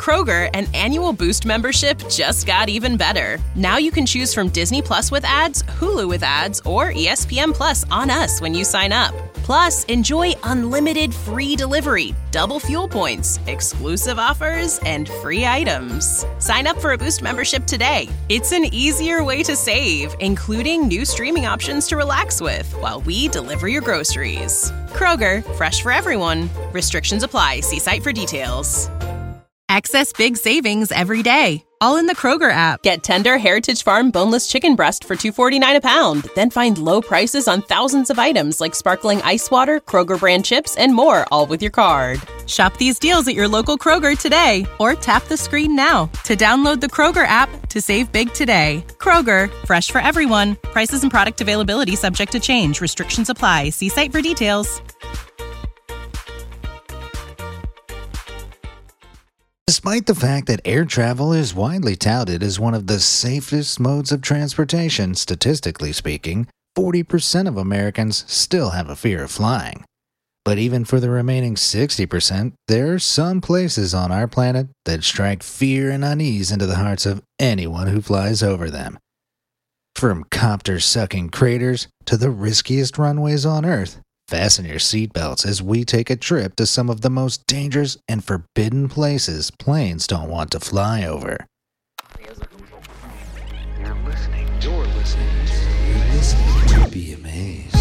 Kroger, an annual Boost membership just got even better. Now you can choose from Disney Plus with ads, Hulu with ads, or ESPN Plus on us when you sign up. Plus, enjoy unlimited free delivery, double fuel points, exclusive offers, and free items. Sign up for a Boost membership today. It's an easier way to save, including new streaming options to relax with while we deliver your groceries. Kroger, fresh for everyone. Restrictions apply. See site for details. Access big savings every day, all in the Kroger app. Get tender Heritage Farm boneless chicken breast for $2.49 a pound. Then find low prices on thousands of items like sparkling ice water, Kroger brand chips, and more, all with your card. Shop these deals at your local Kroger today, or tap the screen now to download the Kroger app to save big today. Kroger, fresh for everyone. Prices and product availability subject to change. Restrictions apply. See site for details. Despite the fact that air travel is widely touted as one of the safest modes of transportation, statistically speaking, 40% of Americans still have a fear of flying. But even for the remaining 60%, there are some places on our planet that strike fear and unease into the hearts of anyone who flies over them. From copter-sucking craters to the riskiest runways on Earth, fasten your seatbelts as we take a trip to some of the most dangerous and forbidden places planes don't want to fly over. You're listening to Be Amazed.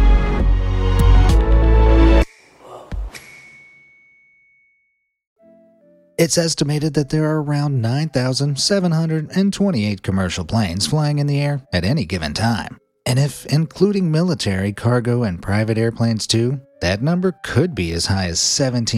It's estimated that there are around 9,728 commercial planes flying in the air at any given time. And if including military, cargo, and private airplanes too, that number could be as high as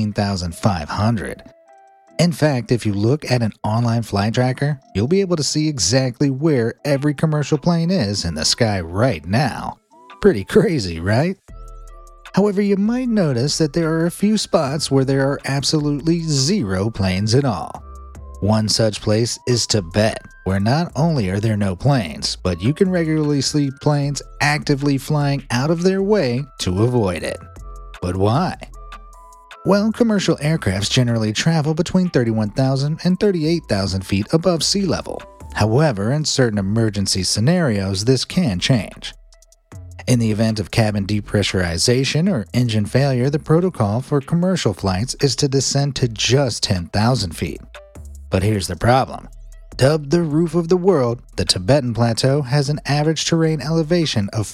17,500. In fact, if you look at an online flight tracker, you'll be able to see exactly where every commercial plane is in the sky right now. Pretty crazy, right? However, you might notice that there are a few spots where there are absolutely zero planes at all. One such place is Tibet, where not only are there no planes, but you can regularly see planes actively flying out of their way to avoid it. But why? Well, commercial aircrafts generally travel between 31,000 and 38,000 feet above sea level. However, in certain emergency scenarios, this can change. In the event of cabin depressurization or engine failure, the protocol for commercial flights is to descend to just 10,000 feet. But here's the problem. Dubbed the roof of the world, the Tibetan Plateau has an average terrain elevation of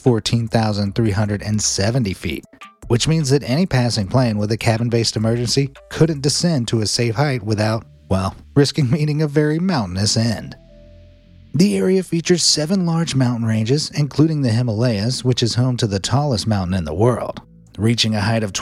14,370 feet, which means that any passing plane with a cabin-based emergency couldn't descend to a safe height without, well, risking meeting a very mountainous end. The area features 7 large mountain ranges, including the Himalayas, which is home to the tallest mountain in the world. Reaching a height of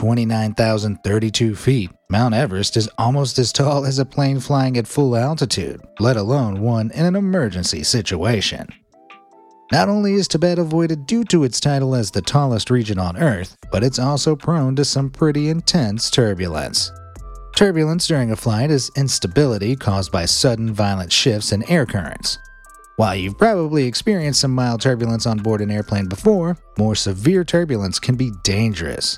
29,032 feet, Mount Everest is almost as tall as a plane flying at full altitude, let alone one in an emergency situation. Not only is Tibet avoided due to its title as the tallest region on Earth, but it's also prone to some pretty intense turbulence. Turbulence during a flight is instability caused by sudden violent shifts in air currents. While you've probably experienced some mild turbulence on board an airplane before, more severe turbulence can be dangerous.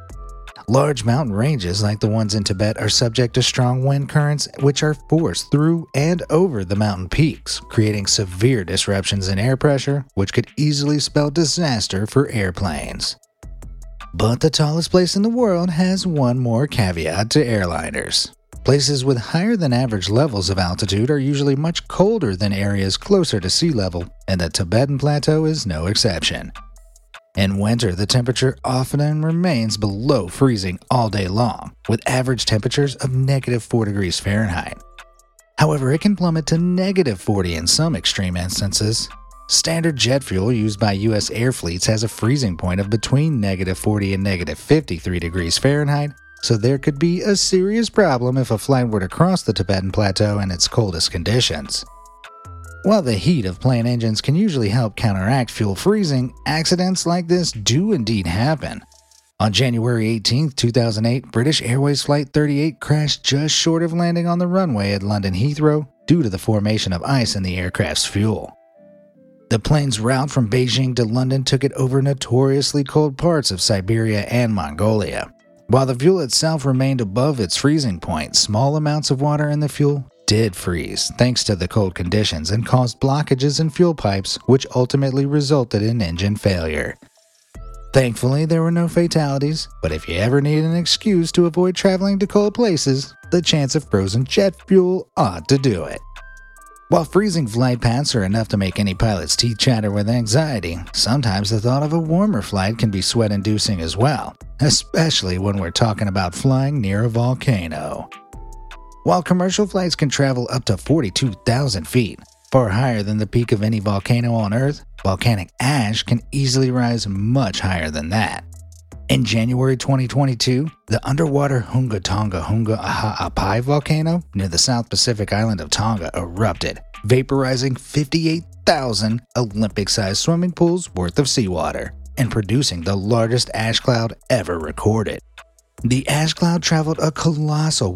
Large mountain ranges like the ones in Tibet are subject to strong wind currents which are forced through and over the mountain peaks, creating severe disruptions in air pressure which could easily spell disaster for airplanes. But the tallest place in the world has one more caveat to airliners. Places with higher than average levels of altitude are usually much colder than areas closer to sea level, and the Tibetan Plateau is no exception. In winter, the temperature often remains below freezing all day long, with average temperatures of -4 degrees Fahrenheit. However, it can plummet to -40 in some extreme instances. Standard jet fuel used by U.S. air fleets has a freezing point of between -40 and -53 degrees Fahrenheit, so there could be a serious problem if a flight were to cross the Tibetan Plateau in its coldest conditions. While the heat of plane engines can usually help counteract fuel freezing, accidents like this do indeed happen. On January 18, 2008, British Airways Flight 38 crashed just short of landing on the runway at London Heathrow due to the formation of ice in the aircraft's fuel. The plane's route from Beijing to London took it over notoriously cold parts of Siberia and Mongolia. While the fuel itself remained above its freezing point, small amounts of water in the fuel did freeze thanks to the cold conditions and caused blockages in fuel pipes, which ultimately resulted in engine failure. Thankfully, there were no fatalities, but if you ever need an excuse to avoid traveling to cold places, the chance of frozen jet fuel ought to do it. While freezing flight paths are enough to make any pilot's teeth chatter with anxiety, sometimes the thought of a warmer flight can be sweat-inducing as well, especially when we're talking about flying near a volcano. While commercial flights can travel up to 42,000 feet, far higher than the peak of any volcano on Earth, volcanic ash can easily rise much higher than that. In January 2022, the underwater Hunga Tonga Hunga Ha'apai volcano near the South Pacific island of Tonga erupted, vaporizing 58,000 Olympic-sized swimming pools worth of seawater and producing the largest ash cloud ever recorded. The ash cloud traveled a colossal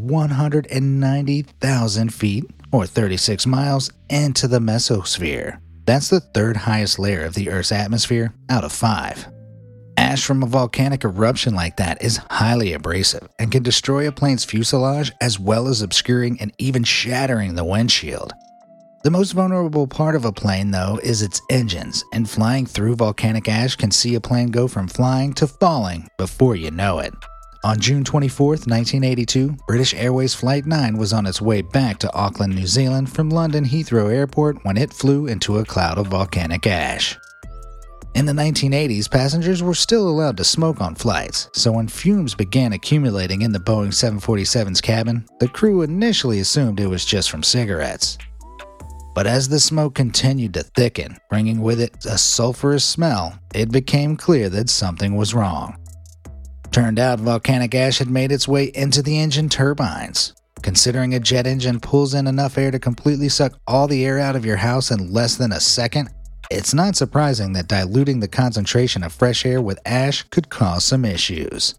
190,000 feet, or 36 miles, into the mesosphere. That's the third highest layer of the Earth's atmosphere out of 5. Ash from a volcanic eruption like that is highly abrasive and can destroy a plane's fuselage as well as obscuring and even shattering the windshield. The most vulnerable part of a plane, though, is its engines, and flying through volcanic ash can see a plane go from flying to falling before you know it. On June 24, 1982, British Airways Flight 9 was on its way back to Auckland, New Zealand from London Heathrow Airport when it flew into a cloud of volcanic ash. In the 1980s, passengers were still allowed to smoke on flights, so when fumes began accumulating in the Boeing 747's cabin, the crew initially assumed it was just from cigarettes. But as the smoke continued to thicken, bringing with it a sulfurous smell, it became clear that something was wrong. Turned out volcanic ash had made its way into the engine turbines. Considering a jet engine pulls in enough air to completely suck all the air out of your house in less than a second, it's not surprising that diluting the concentration of fresh air with ash could cause some issues.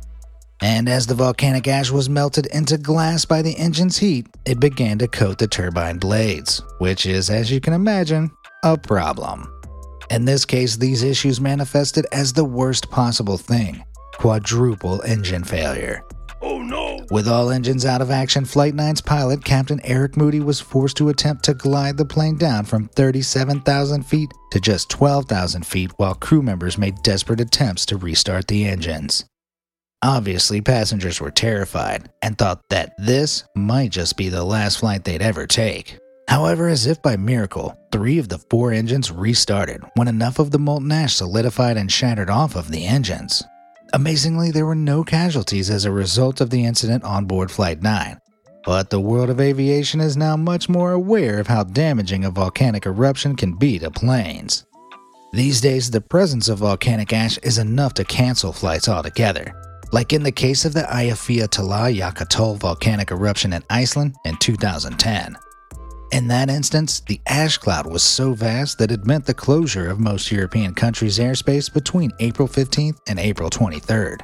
And as the volcanic ash was melted into glass by the engine's heat, it began to coat the turbine blades, which is, as you can imagine, a problem. In this case, these issues manifested as the worst possible thing: quadruple engine failure. Oh no! With all engines out of action, Flight 9's pilot, Captain Eric Moody, was forced to attempt to glide the plane down from 37,000 feet to just 12,000 feet while crew members made desperate attempts to restart the engines. Obviously, passengers were terrified and thought that this might just be the last flight they'd ever take. However, as if by miracle, 3 of the 4 engines restarted when enough of the molten ash solidified and shattered off of the engines. Amazingly, there were no casualties as a result of the incident on board Flight 9, but the world of aviation is now much more aware of how damaging a volcanic eruption can be to planes. These days, the presence of volcanic ash is enough to cancel flights altogether, like in the case of the Eyjafjallajökull volcanic eruption in Iceland in 2010. In that instance, the ash cloud was so vast that it meant the closure of most European countries' airspace between April 15th and April 23rd.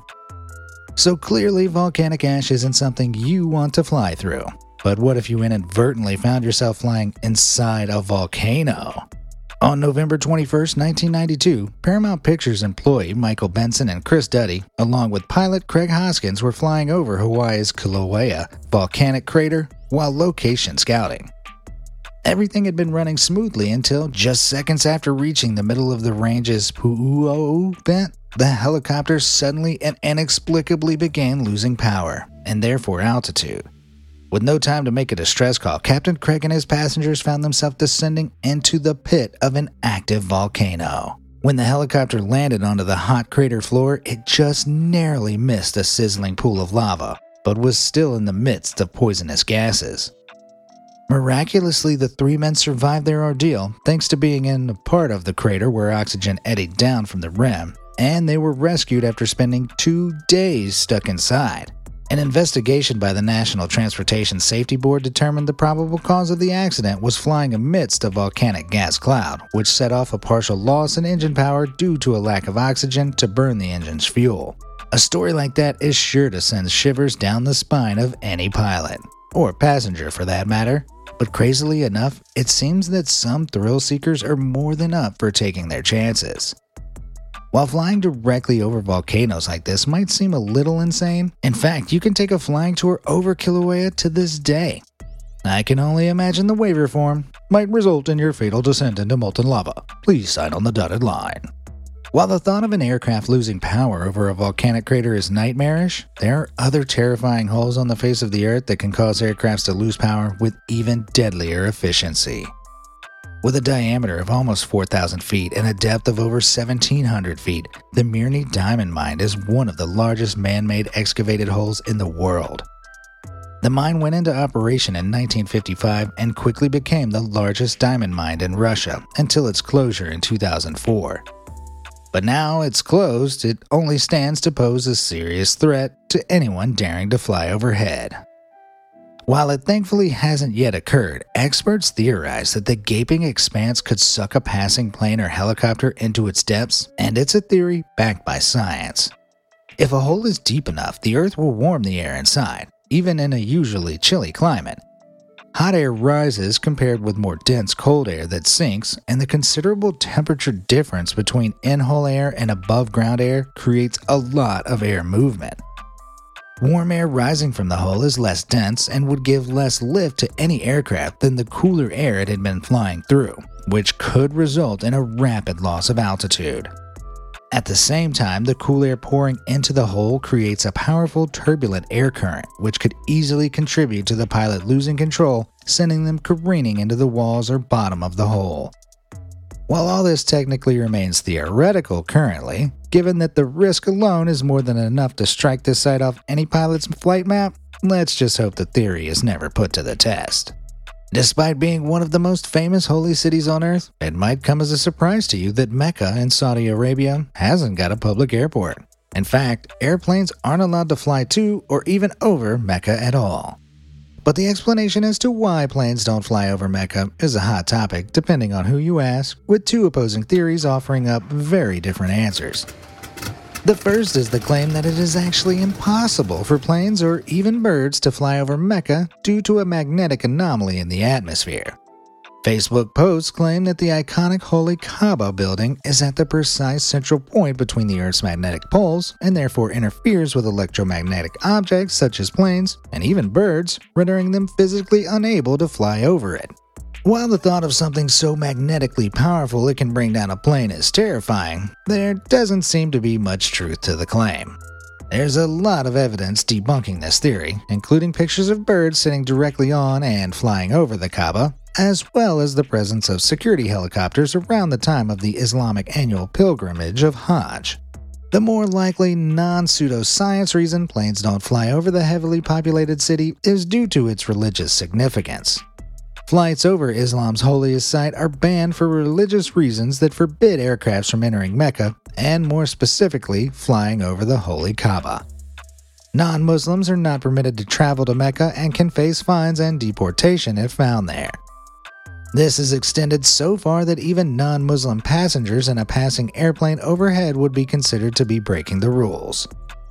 So clearly, volcanic ash isn't something you want to fly through. But what if you inadvertently found yourself flying inside a volcano? On November 21, 1992, Paramount Pictures employee Michael Benson and Chris Duddy, along with pilot Craig Hoskins, were flying over Hawaii's Kilauea volcanic crater while location scouting. Everything had been running smoothly until, just seconds after reaching the middle of the range's Pu'u'ou vent, the helicopter suddenly and inexplicably began losing power, and therefore altitude. With no time to make a distress call, Captain Craig and his passengers found themselves descending into the pit of an active volcano. When the helicopter landed onto the hot crater floor, it just narrowly missed a sizzling pool of lava, but was still in the midst of poisonous gases. Miraculously, the 3 men survived their ordeal thanks to being in a part of the crater where oxygen eddied down from the rim, and they were rescued after spending 2 days stuck inside. An investigation by the National Transportation Safety Board determined the probable cause of the accident was flying amidst a volcanic gas cloud, which set off a partial loss in engine power due to a lack of oxygen to burn the engine's fuel. A story like that is sure to send shivers down the spine of any pilot, or passenger for that matter, but crazily enough, it seems that some thrill seekers are more than up for taking their chances. While flying directly over volcanoes like this might seem a little insane, in fact, you can take a flying tour over Kilauea to this day. I can only imagine the waiver form might result in your fatal descent into molten lava. Please sign on the dotted line. While the thought of an aircraft losing power over a volcanic crater is nightmarish, there are other terrifying holes on the face of the Earth that can cause aircrafts to lose power with even deadlier efficiency. With a diameter of almost 4,000 feet and a depth of over 1,700 feet, the Mirny Diamond Mine is one of the largest man-made excavated holes in the world. The mine went into operation in 1955 and quickly became the largest diamond mine in Russia until its closure in 2004. But now it's closed, it only stands to pose a serious threat to anyone daring to fly overhead. While it thankfully hasn't yet occurred, experts theorize that the gaping expanse could suck a passing plane or helicopter into its depths, and it's a theory backed by science. If a hole is deep enough, the Earth will warm the air inside, even in a usually chilly climate. Hot air rises compared with more dense cold air that sinks, and the considerable temperature difference between in-hole air and above-ground air creates a lot of air movement. Warm air rising from the hole is less dense and would give less lift to any aircraft than the cooler air it had been flying through, which could result in a rapid loss of altitude. At the same time, the cool air pouring into the hole creates a powerful turbulent air current, which could easily contribute to the pilot losing control, sending them careening into the walls or bottom of the hole. While all this technically remains theoretical currently, given that the risk alone is more than enough to strike this site off any pilot's flight map, let's just hope the theory is never put to the test. Despite being one of the most famous holy cities on Earth, it might come as a surprise to you that Mecca in Saudi Arabia hasn't got a public airport. In fact, airplanes aren't allowed to fly to or even over Mecca at all. But the explanation as to why planes don't fly over Mecca is a hot topic depending on who you ask, with two opposing theories offering up very different answers. The first is the claim that it is actually impossible for planes or even birds to fly over Mecca due to a magnetic anomaly in the atmosphere. Facebook posts claim that the iconic Holy Kaaba building is at the precise central point between the Earth's magnetic poles and therefore interferes with electromagnetic objects such as planes and even birds, rendering them physically unable to fly over it. While the thought of something so magnetically powerful it can bring down a plane is terrifying, there doesn't seem to be much truth to the claim. There's a lot of evidence debunking this theory, including pictures of birds sitting directly on and flying over the Kaaba, as well as the presence of security helicopters around the time of the Islamic annual pilgrimage of Hajj. The more likely non-pseudoscience reason planes don't fly over the heavily populated city is due to its religious significance. Flights over Islam's holiest site are banned for religious reasons that forbid aircrafts from entering Mecca, and more specifically, flying over the Holy Kaaba. Non-Muslims are not permitted to travel to Mecca and can face fines and deportation if found there. This is extended so far that even non-Muslim passengers in a passing airplane overhead would be considered to be breaking the rules.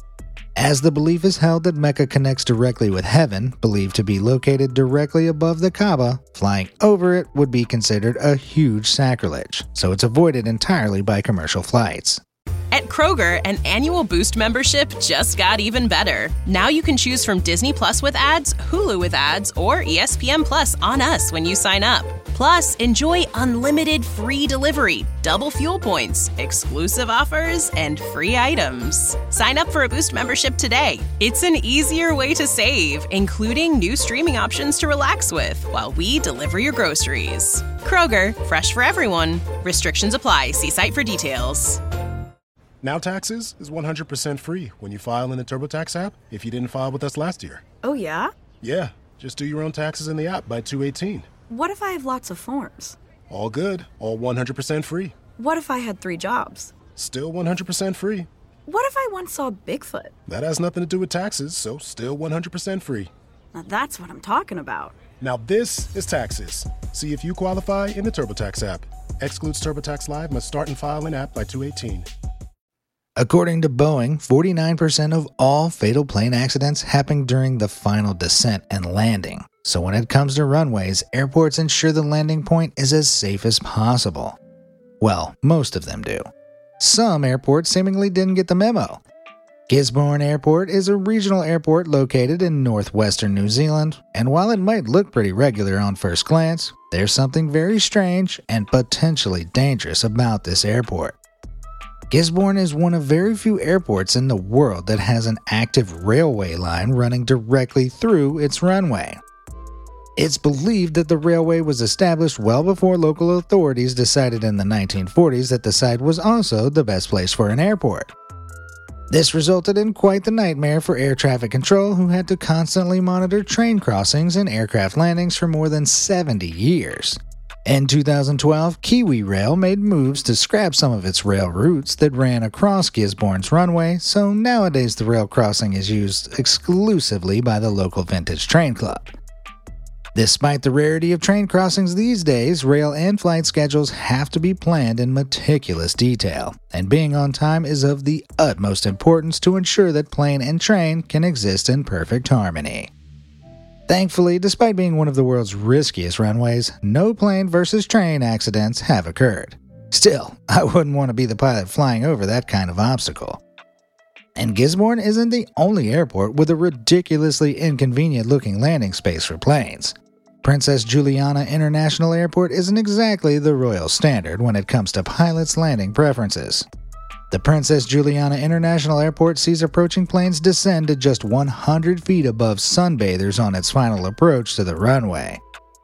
As the belief is held that Mecca connects directly with heaven, believed to be located directly above the Kaaba, flying over it would be considered a huge sacrilege, so it's avoided entirely by commercial flights. At Kroger, an annual Boost membership just got even better. Now you can choose from Disney Plus with ads, Hulu with ads, or ESPN Plus on us when you sign up. Plus, enjoy unlimited free delivery, double fuel points, exclusive offers, and free items. Sign up for a Boost membership today. It's an easier way to save, including new streaming options to relax with while we deliver your groceries. Kroger, fresh for everyone. Restrictions apply. See site for details. Now Taxes is 100% free when you file in the TurboTax app if you didn't file with us last year. Oh, yeah? Yeah, just do your own taxes in the app by 2/18. What if I have lots of forms? All good, all 100% free. What if I had 3 jobs? Still 100% free. What if I once saw Bigfoot? That has nothing to do with taxes, so still 100% free. Now that's what I'm talking about. Now this is Taxes. See if you qualify in the TurboTax app. Excludes TurboTax Live, must start and file in app by 2/18. According to Boeing, 49% of all fatal plane accidents happen during the final descent and landing. So when it comes to runways, airports ensure the landing point is as safe as possible. Well, most of them do. some airports seemingly didn't get the memo. Gisborne Airport is a regional airport located in northwestern New Zealand, and while it might look pretty regular on first glance, there's something very strange and potentially dangerous about this airport. Gisborne is one of very few airports in the world that has an active railway line running directly through its runway. It's believed that the railway was established well before local authorities decided in the 1940s that the site was also the best place for an airport. This resulted in quite the nightmare for air traffic control, who had to constantly monitor train crossings and aircraft landings for more than 70 years. In 2012, Kiwi Rail made moves to scrap some of its rail routes that ran across Gisborne's runway, so nowadays the rail crossing is used exclusively by the local vintage train club. Despite the rarity of train crossings these days, rail and flight schedules have to be planned in meticulous detail, and being on time is of the utmost importance to ensure that plane and train can exist in perfect harmony. Thankfully, despite being one of the world's riskiest runways, no plane versus train accidents have occurred. Still, I wouldn't want to be the pilot flying over that kind of obstacle. And Gisborne isn't the only airport with a ridiculously inconvenient-looking landing space for planes. Princess Juliana International Airport isn't exactly the royal standard when it comes to pilots' landing preferences. The Princess Juliana International Airport sees approaching planes descend to just 100 feet above sunbathers on its final approach to the runway.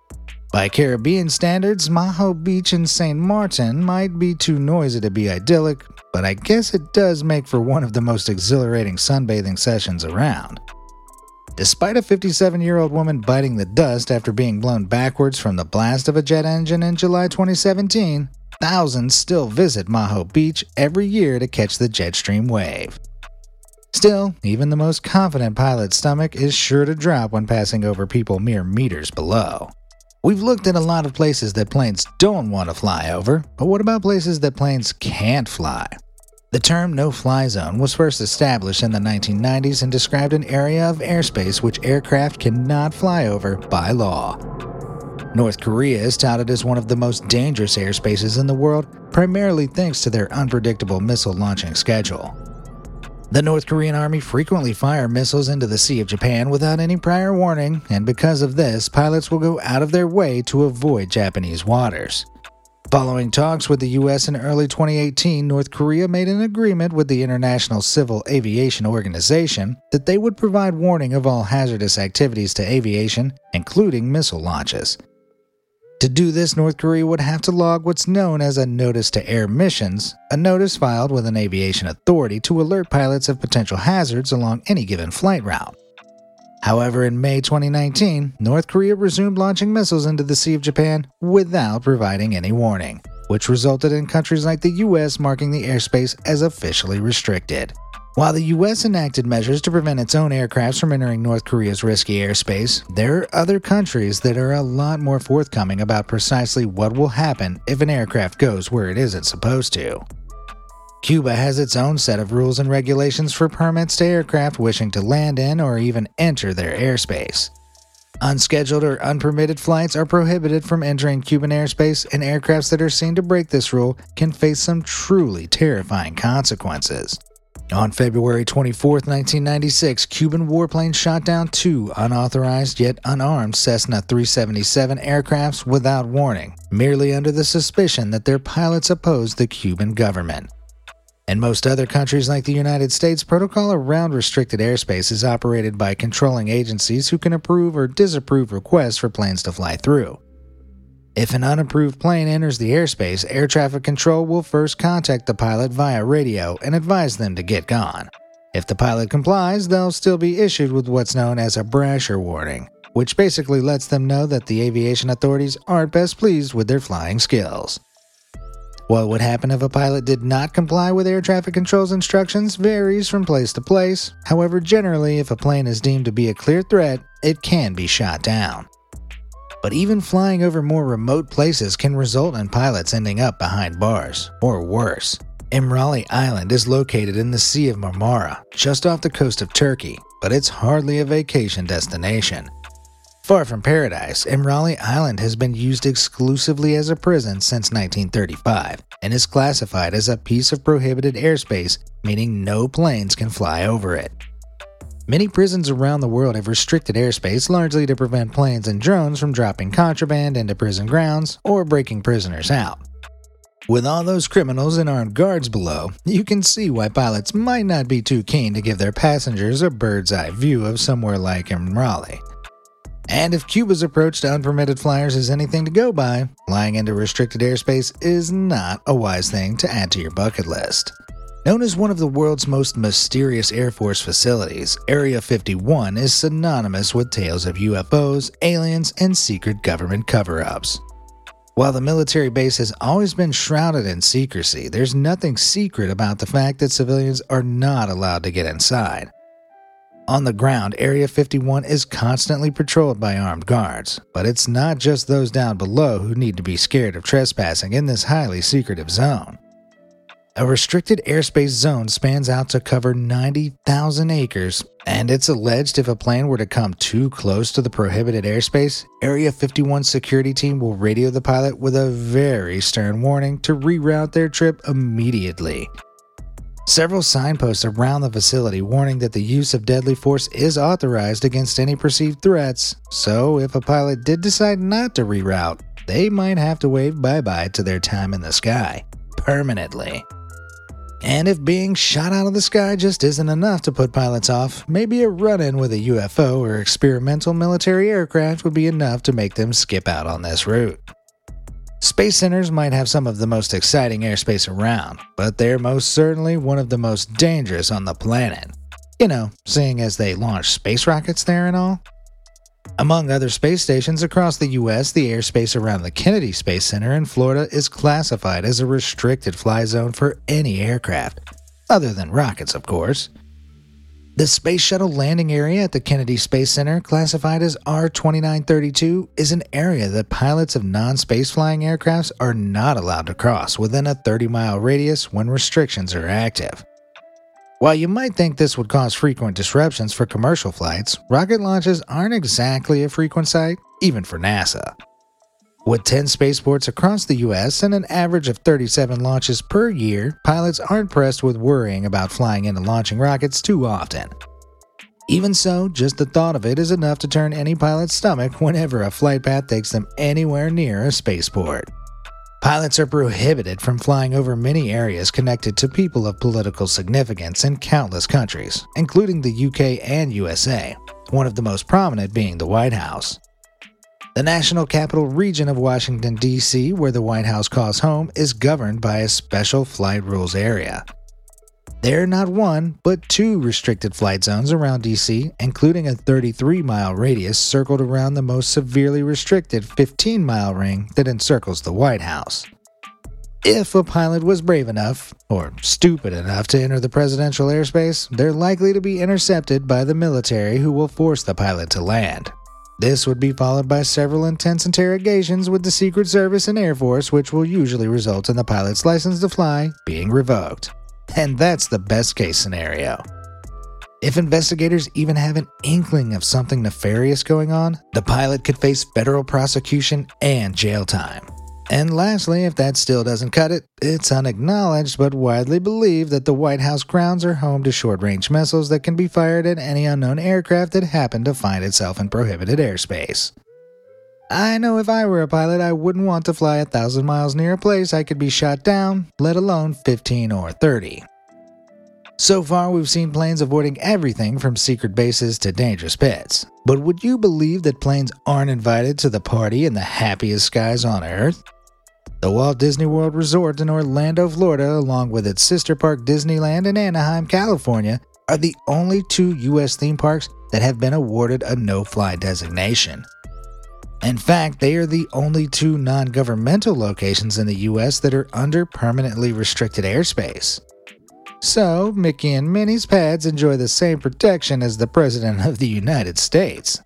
By Caribbean standards, Maho Beach in St. Martin might be too noisy to be idyllic, but I guess it does make for one of the most exhilarating sunbathing sessions around. Despite a 57-year-old woman biting the dust after being blown backwards from the blast of a jet engine in July 2017, thousands still visit Maho Beach every year to catch the jet stream wave. Still, even the most confident pilot's stomach is sure to drop when passing over people mere meters below. We've looked at a lot of places that planes don't want to fly over, but what about places that planes can't fly? The term no-fly zone was first established in the 1990s and described an area of airspace which aircraft cannot fly over by law. North Korea is touted as one of the most dangerous airspaces in the world, primarily thanks to their unpredictable missile launching schedule. The North Korean Army frequently fire missiles into the Sea of Japan without any prior warning, and because of this, pilots will go out of their way to avoid Japanese waters. Following talks with the U.S. in early 2018, North Korea made an agreement with the International Civil Aviation Organization that they would provide warning of all hazardous activities to aviation, including missile launches. To do this, North Korea would have to log what's known as a Notice to Air Missions, a notice filed with an aviation authority to alert pilots of potential hazards along any given flight route. However, in May 2019, North Korea resumed launching missiles into the Sea of Japan without providing any warning, which resulted in countries like the US marking the airspace as officially restricted. While the US enacted measures to prevent its own aircrafts from entering North Korea's risky airspace, there are other countries that are a lot more forthcoming about precisely what will happen if an aircraft goes where it isn't supposed to. Cuba has its own set of rules and regulations for permits to aircraft wishing to land in or even enter their airspace. Unscheduled or unpermitted flights are prohibited from entering Cuban airspace, and aircrafts that are seen to break this rule can face some truly terrifying consequences. On February 24, 1996, Cuban warplanes shot down 2 unauthorized yet unarmed Cessna 377 aircrafts without warning, merely under the suspicion that their pilots opposed the Cuban government. In most other countries like the United States, protocol around restricted airspace is operated by controlling agencies who can approve or disapprove requests for planes to fly through. If an unapproved plane enters the airspace, air traffic control will first contact the pilot via radio and advise them to get gone. If the pilot complies, they'll still be issued with what's known as a brasher warning, which basically lets them know that the aviation authorities aren't best pleased with their flying skills. What would happen if a pilot did not comply with air traffic control's instructions varies from place to place. However, generally, if a plane is deemed to be a clear threat, it can be shot down. But even flying over more remote places can result in pilots ending up behind bars, or worse. İmralı Island is located in the Sea of Marmara, just off the coast of Turkey, but it's hardly a vacation destination. Far from paradise, Imrali Island has been used exclusively as a prison since 1935 and is classified as a piece of prohibited airspace, meaning no planes can fly over it. Many prisons around the world have restricted airspace largely to prevent planes and drones from dropping contraband into prison grounds or breaking prisoners out. With all those criminals and armed guards below, you can see why pilots might not be too keen to give their passengers a bird's-eye view of somewhere like Imrali. And if Cuba's approach to unpermitted flyers is anything to go by, flying into restricted airspace is not a wise thing to add to your bucket list. Known as one of the world's most mysterious Air Force facilities, Area 51 is synonymous with tales of UFOs, aliens, and secret government cover-ups. While the military base has always been shrouded in secrecy, there's nothing secret about the fact that civilians are not allowed to get inside. On the ground, Area 51 is constantly patrolled by armed guards, but it's not just those down below who need to be scared of trespassing in this highly secretive zone. A restricted airspace zone spans out to cover 90,000 acres, and it's alleged if a plane were to come too close to the prohibited airspace, Area 51's security team will radio the pilot with a very stern warning to reroute their trip immediately. Several signposts around the facility warning that the use of deadly force is authorized against any perceived threats, so if a pilot did decide not to reroute, they might have to wave bye-bye to their time in the sky, permanently. And if being shot out of the sky just isn't enough to put pilots off, maybe a run-in with a UFO or experimental military aircraft would be enough to make them skip out on this route. Space centers might have some of the most exciting airspace around, but they're most certainly one of the most dangerous on the planet. You know, seeing as they launch space rockets there and all. Among other space stations across the US, the airspace around the Kennedy Space Center in Florida is classified as a restricted fly zone for any aircraft, other than rockets, of course. The Space Shuttle landing area at the Kennedy Space Center, classified as R2932, is an area that pilots of non-space flying aircrafts are not allowed to cross within a 30-mile radius when restrictions are active. While you might think this would cause frequent disruptions for commercial flights, rocket launches aren't exactly a frequent sight, even for NASA. With 10 spaceports across the US and an average of 37 launches per year, pilots aren't pressed with worrying about flying into launching rockets too often. Even so, just the thought of it is enough to turn any pilot's stomach whenever a flight path takes them anywhere near a spaceport. Pilots are prohibited from flying over many areas connected to people of political significance in countless countries, including the UK and USA, one of the most prominent being the White House. The National Capital Region of Washington, D.C., where the White House calls home, is governed by a special flight rules area. There are not one, but two restricted flight zones around D.C., including a 33-mile radius circled around the most severely restricted 15-mile ring that encircles the White House. If a pilot was brave enough, or stupid enough to enter the presidential airspace, they're likely to be intercepted by the military who will force the pilot to land. This would be followed by several intense interrogations with the Secret Service and Air Force, which will usually result in the pilot's license to fly being revoked. And that's the best-case scenario. If investigators even have an inkling of something nefarious going on, the pilot could face federal prosecution and jail time. And lastly, if that still doesn't cut it, it's unacknowledged but widely believed that the White House grounds are home to short-range missiles that can be fired at any unknown aircraft that happen to find itself in prohibited airspace. I know if I were a pilot, I wouldn't want to fly 1,000 miles near a place I could be shot down, let alone 15 or 30. So far, we've seen planes avoiding everything from secret bases to dangerous pits. But would you believe that planes aren't invited to the party in the happiest skies on Earth? The Walt Disney World Resort in Orlando, Florida, along with its sister park Disneyland in Anaheim, California, are the only two U.S. theme parks that have been awarded a no-fly designation. In fact, they are the only two non-governmental locations in the U.S. that are under permanently restricted airspace. So, Mickey and Minnie's pads enjoy the same protection as the President of the United States.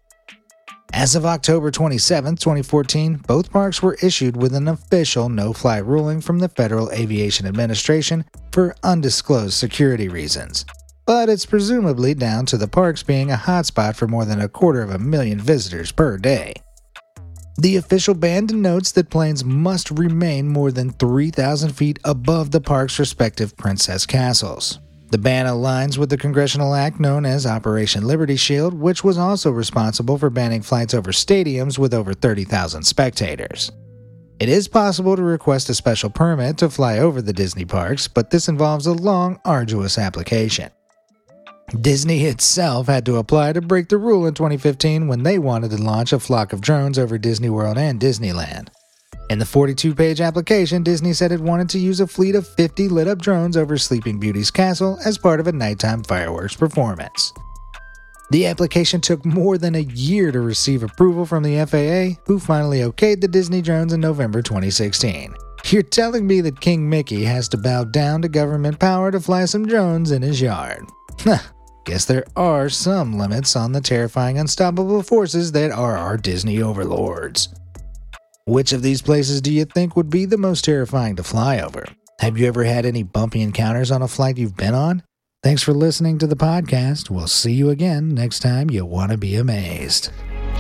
As of October 27, 2014, both parks were issued with an official no-fly ruling from the Federal Aviation Administration for undisclosed security reasons, but it's presumably down to the parks being a hotspot for more than 250,000 visitors per day. The official ban denotes that planes must remain more than 3,000 feet above the park's respective princess castles. The ban aligns with the congressional act known as Operation Liberty Shield, which was also responsible for banning flights over stadiums with over 30,000 spectators. It is possible to request a special permit to fly over the Disney parks, but this involves a long, arduous application. Disney itself had to apply to break the rule in 2015 when they wanted to launch a flock of drones over Disney World and Disneyland. In the 42-page application, Disney said it wanted to use a fleet of 50 lit-up drones over Sleeping Beauty's castle as part of a nighttime fireworks performance. The application took more than a year to receive approval from the FAA, who finally okayed the Disney drones in November 2016. You're telling me that King Mickey has to bow down to government power to fly some drones in his yard? Guess there are some limits on the terrifying, unstoppable forces that are our Disney overlords. Which of these places do you think would be the most terrifying to fly over? Have you ever had any bumpy encounters on a flight you've been on? Thanks for listening to the podcast. We'll see you again next time you want to be amazed.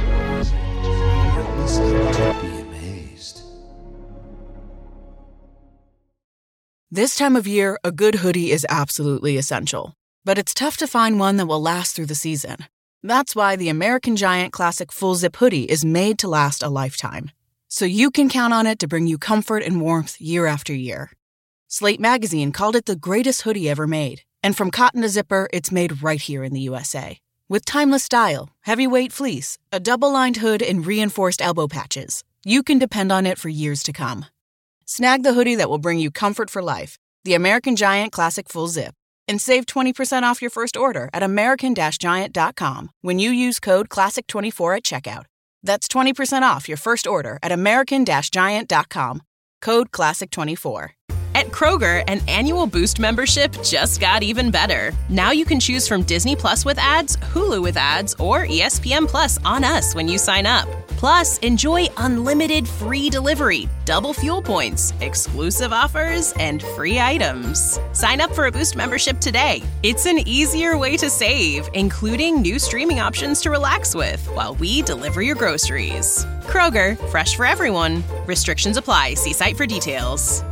This time of year, a good hoodie is absolutely essential. But it's tough to find one that will last through the season. That's why the American Giant Classic Full Zip Hoodie is made to last a lifetime. So you can count on it to bring you comfort and warmth year after year. Slate Magazine called it the greatest hoodie ever made. And from cotton to zipper, it's made right here in the USA. With timeless style, heavyweight fleece, a double-lined hood, and reinforced elbow patches, you can depend on it for years to come. Snag the hoodie that will bring you comfort for life, the American Giant Classic Full Zip. And save 20% off your first order at american-giant.com when you use code CLASSIC24 at checkout. That's 20% off your first order at american-giant.com. Code CLASSIC24. At Kroger, an annual Boost membership just got even better. Now you can choose from Disney Plus with ads, Hulu with ads, or ESPN Plus on us when you sign up. Plus, enjoy unlimited free delivery, double fuel points, exclusive offers, and free items. Sign up for a Boost membership today. It's an easier way to save, including new streaming options to relax with while we deliver your groceries. Kroger, fresh for everyone. Restrictions apply. See site for details.